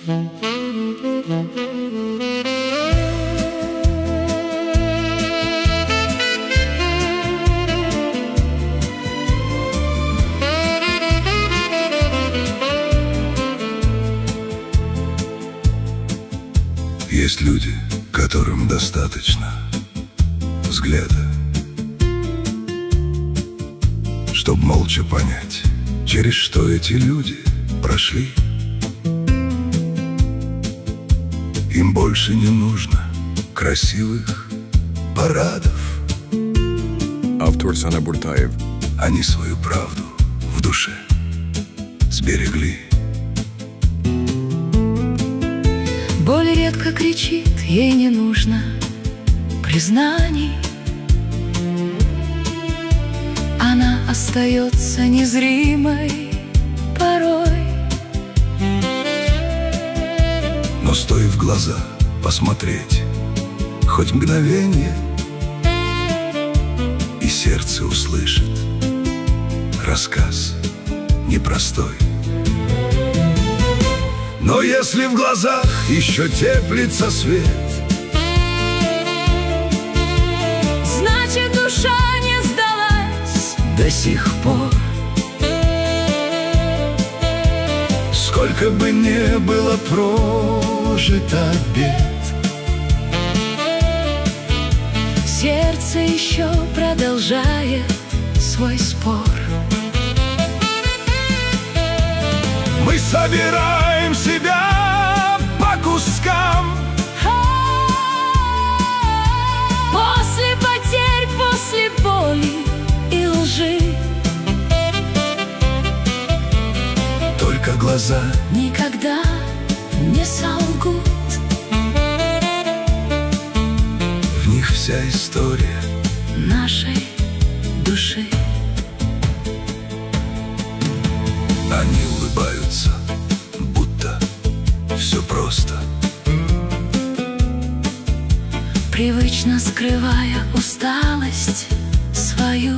Есть люди, которым достаточно взгляда, чтоб молча понять, через что эти люди прошли. Им больше не нужно красивых парадов. Автор Сан Абуртаев. Они свою правду в душе сберегли. Боль редко кричит, ей не нужно признаний. Она остается незримой порой. Но стоит в глаза посмотреть хоть мгновенье, и сердце услышит рассказ непростой. Но если в глазах еще теплится свет, значит, душа не сдалась до сих пор. Сколько бы ни было прожито бед, сердце еще продолжает свой спор. мы собираем себя по кускам. После потерь, после боли и лжи, только глаза никогда не солгут. В них вся история нашей души. Они улыбаются, будто все просто, привычно скрывая усталость свою.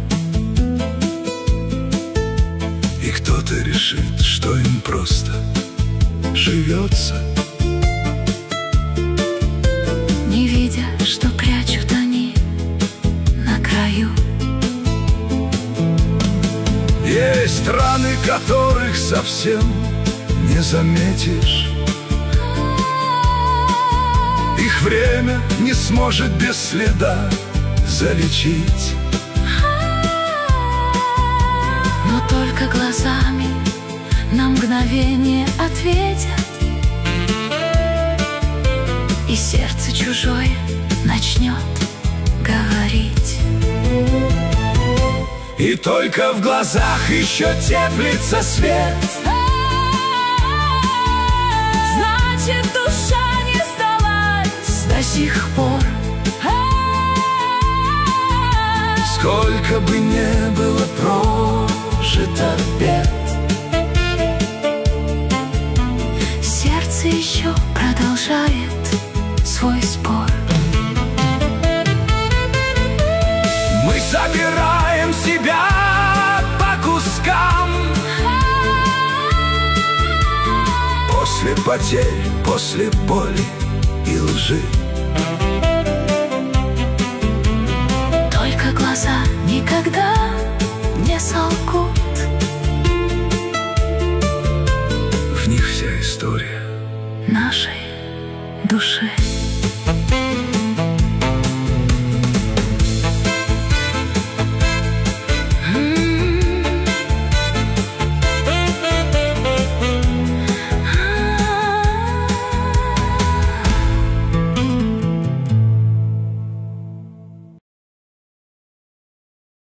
и кто-то решит, что им просто живется, Не видя, что прячут они на краю. Есть раны, которых совсем не заметишь. Их время не сможет без следа залечить. Но только глазами на мгновение ответят, и сердце чужое начнет говорить. И только в глазах еще теплится свет. Значит, душа не сдалась до сих пор. Сколько бы ни было прожито бед, Сердце еще продолжает свой спор. мы собираем себя по кускам. После потерь, после боли и лжи, Только глаза никогда не солгут. в них вся история Нашей души.